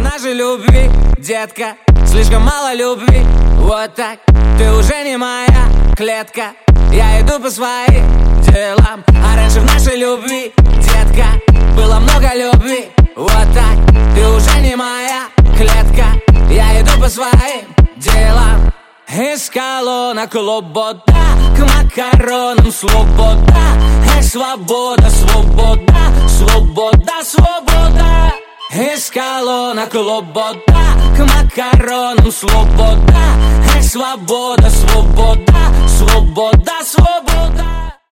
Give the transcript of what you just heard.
нашей любви, детка. Слишком мало любви, вот так. Ты уже не моя клетка. Я иду по своим делам. А раньше в нашей любви, детка, было много любви, вот так. Ты уже не моя клетка. Я иду по своим делам. Из колонок лобода к макаронам свобода. Свобода, свобода, свобода, свобода. Из колонок лобода к макаронам свобода. Свобода, свобода, свобода, свобода.